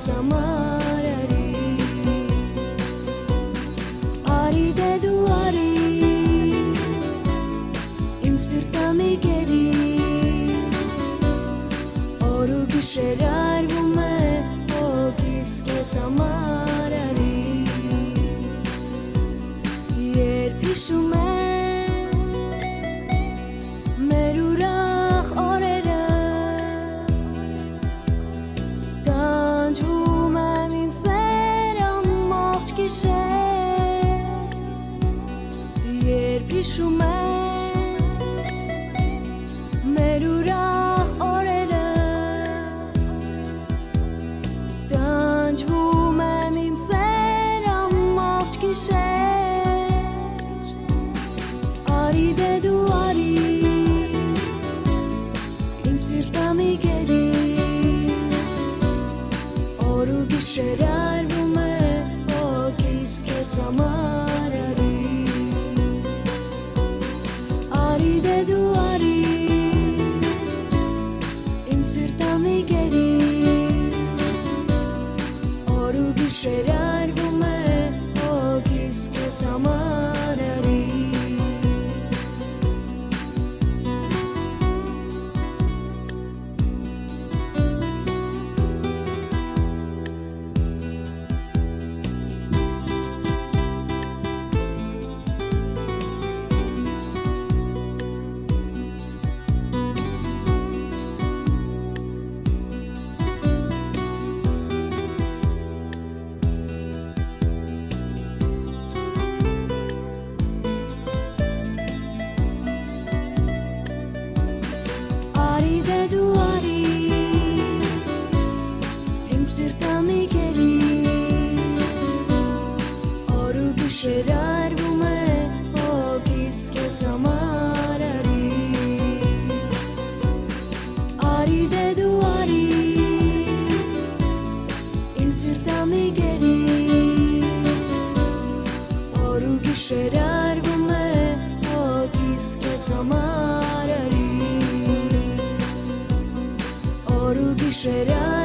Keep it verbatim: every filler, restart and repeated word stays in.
համար արի Արի դե դու արի Իմ սիրտը մի գերի Օր ու գիշեր արվում է Հոգիս քեզ համար արի Երբ հիշում եմ մեր ուրախ օրերը Տանջվում եմ իմ սեր ամբողջ գիշեր Երբ հիշում եմ մեր ուրախ օրերը Տանջվում եմ իմ սեր ամբողջ գիշեր Արի դե դու արի Իմ սիրտը մի գերի Օր ու գիշեր արվում է Հոգիս քեզ համար արի Արի դե դու արի Իմ սիրտը մի գերի Օր ու գիշեր արվում է Հոգիս քեզ համար արի Արի դե դու արի Իմ սիրտը մի գերի Օր ու գիշեր արվում է Հոգիս քեզ համար արի Արի դե դու արի Իմ սիրտը մի գերի Օր ու գիշեր արվում է Հոգիս քեզ համար արի Օր ու գիշեր